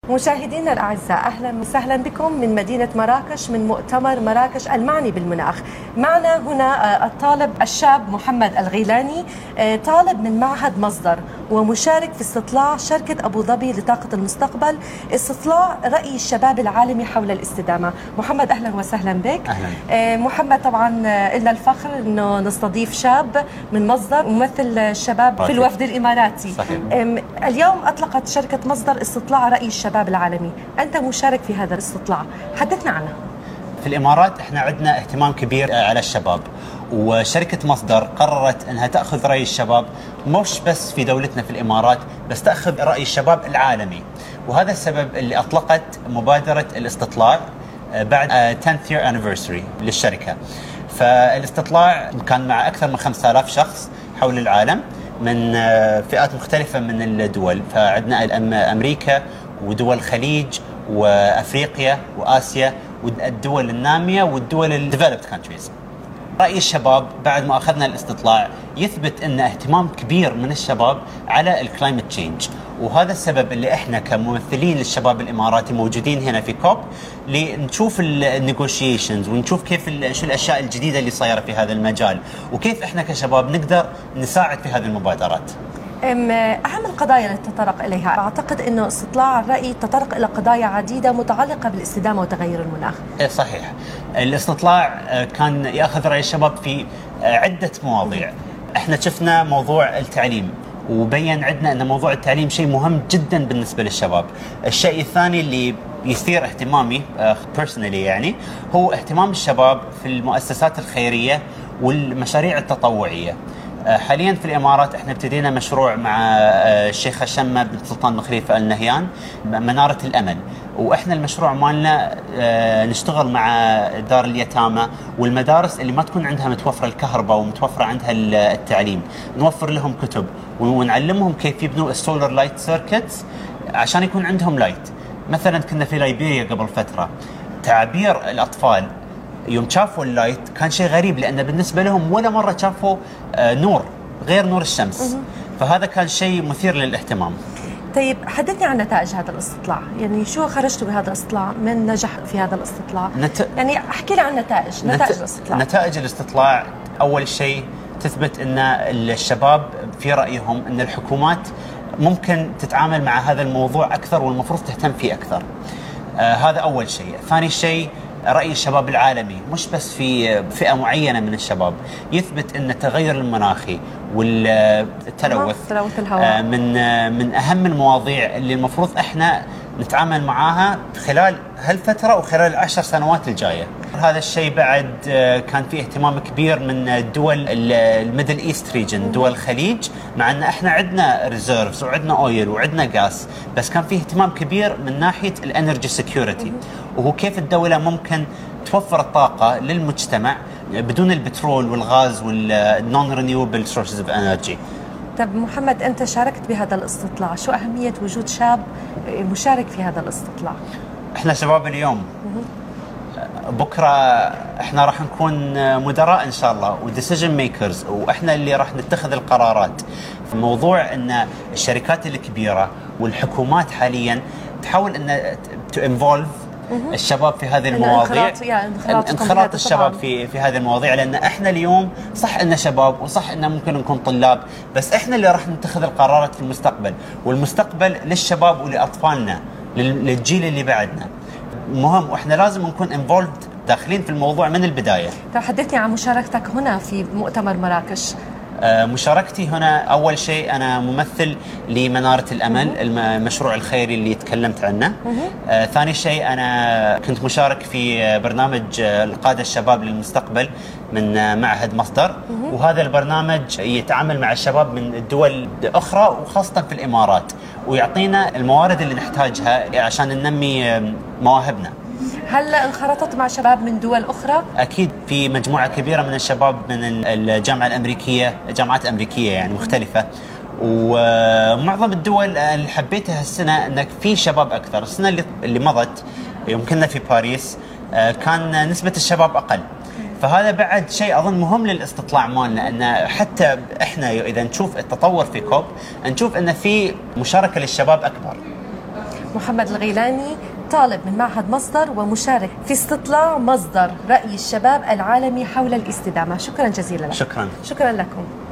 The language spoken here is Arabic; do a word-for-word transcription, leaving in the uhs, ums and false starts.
مشاهدينا الأعزاء، أهلا وسهلا بكم من مدينة مراكش من مؤتمر مراكش المعني بالمناخ. معنا هنا الطالب الشاب محمد الغيلاني، طالب من معهد مصدر ومشارك في استطلاع شركة أبو ظبي لطاقة المستقبل، استطلاع رأي الشباب العالمي حول الاستدامة. محمد أهلا وسهلا بك. أهلا. محمد، طبعا لنا الفخر أنه نستضيف شاب من مصدر ممثل الشباب في الوفد الإماراتي. صحيح. اليوم أطلقت شركة مصدر استطلاع رأي الشباب العالمي، أنت مشارك في هذا الاستطلاع، حدثنا عنه. في الإمارات احنا عندنا اهتمام كبير على الشباب، وشركة مصدر قررت أنها تأخذ رأي الشباب مش بس في دولتنا في الإمارات، بس تأخذ رأي الشباب العالمي. وهذا السبب اللي أطلقت مبادرة الاستطلاع بعد عشرة year anniversary للشركة. فالاستطلاع كان مع أكثر من خمسة آلاف شخص حول العالم من فئات مختلفة من الدول، فعندنا أمريكا ودول الخليج وأفريقيا وآسيا والدول النامية والدول الديفلوبد كانتريز. رأي الشباب بعد ما أخذنا الاستطلاع يثبت أن اهتمام كبير من الشباب على الكلايمت تشينج، وهذا السبب اللي احنا كممثلين للشباب الإماراتي موجودين هنا في كوب لنشوف النيغوشيشنز ونشوف كيف شو الأشياء الجديدة اللي صايرة في هذا المجال، وكيف احنا كشباب نقدر نساعد في هذه المبادرات. أهم القضايا التي تطرق إليها، أعتقد أنه استطلاع الرأي تطرق إلى قضايا عديدة متعلقة بالاستدامة وتغير المناخ. إيه صحيح. الاستطلاع كان يأخذ رأي الشباب في عدة مواضيع. احنا شفنا موضوع التعليم، وبين عندنا أن موضوع التعليم شيء مهم جدا بالنسبة للشباب. الشيء الثاني اللي يثير اهتمامي personally يعني هو اهتمام الشباب في المؤسسات الخيرية والمشاريع التطوعية. حاليا في الإمارات احنا ابتدينا مشروع مع الشيخ شمة بن سلطان بن خليفة آل نهيان، منارة الأمل، واحنا المشروع مالنا نشتغل مع دار اليتامى والمدارس اللي ما تكون عندها متوفرة الكهرباء ومتوفرة عندها التعليم، نوفر لهم كتب ونعلمهم كيف يبنوا السولار لايت سيركتس عشان يكون عندهم لايت. مثلا كنا في ليبيريا قبل فترة، تعبير الأطفال يوم شافوا اللايت كان شيء غريب، لأن بالنسبة لهم ولا مرة شافوا نور غير نور الشمس، فهذا كان شيء مثير للاهتمام. طيب حدثني عن نتائج هذا الاستطلاع، يعني شو خرجتوا بهذا الاستطلاع من نجح في هذا الاستطلاع؟ نت... يعني احكي لي عن نتائج نتائج نت... الاستطلاع. نتائج الاستطلاع أول شيء تثبت أن الشباب في رأيهم أن الحكومات ممكن تتعامل مع هذا الموضوع أكثر والمفروض تهتم فيه أكثر. آه هذا أول شيء. ثاني شيء رأي الشباب العالمي مش بس في فئة معينة من الشباب، يثبت أن التغير المناخي والتلوث من من أهم المواضيع اللي المفروض إحنا نتعامل معاها خلال هالفترة وخلال العشر سنوات الجاية. هذا الشيء بعد كان فيه اهتمام كبير من الدول الميدل ايست ريجن، دول الخليج، مع أن إحنا عندنا ريزيرفز وعندنا أويل وعندنا غاز، بس كان فيه اهتمام كبير من ناحية الانرجي سيكيورتي، وهو كيف الدولة ممكن توفر الطاقة للمجتمع بدون البترول والغاز والنون رينيوبل سورسز اوف انرجي. طب محمد، أنت شاركت بهذا الاستطلاع، شو أهمية وجود شاب مشارك في هذا الاستطلاع؟ احنا شباب اليوم، بكرة احنا راح نكون مدراء ان شاء الله وديسيجن ميكرز، واحنا اللي راح نتخذ القرارات. في موضوع ان الشركات الكبيرة والحكومات حاليا تحاول ان تو انفولف الشباب في هذه المواضيع، انخراط, انخراط الشباب في في هذه المواضيع، لان احنا اليوم صح ان شباب وصح ان ممكن نكون طلاب، بس احنا اللي راح نتخذ القرارات في المستقبل، والمستقبل للشباب ولاطفالنا للجيل اللي بعدنا مهم، واحنا لازم نكون انفولد داخلين في الموضوع من البدايه. طيب حدثني عن مشاركتك هنا في مؤتمر مراكش. مشاركتي هنا أول شيء أنا ممثل لمنارة الأمل، المشروع الخيري اللي تكلمت عنه. آه، ثاني شيء أنا كنت مشارك في برنامج القادة الشباب للمستقبل من معهد مصدر، وهذا البرنامج يتعامل مع الشباب من الدول أخرى وخاصة في الإمارات، ويعطينا الموارد اللي نحتاجها عشان ننمي مواهبنا. هل انخرطت مع شباب من دول أخرى؟ أكيد، في مجموعة كبيرة من الشباب من الجامعة الأمريكية، جامعات أمريكية يعني مختلفة، ومعظم الدول اللي حبيتها السنة أنك في شباب أكثر. السنة اللي, اللي مضت يوم كنا في باريس كان نسبة الشباب أقل، فهذا بعد شيء أظن مهم للاستطلاع مالنا، أن حتى إحنا إذا نشوف التطور في كوب نشوف أن في مشاركة للشباب أكبر. محمد الغيلاني، طالب من معهد مصدر ومشارك في استطلاع مصدر رأي الشباب العالمي حول الاستدامة. شكرا جزيلا لك. شكرا. شكرا لكم.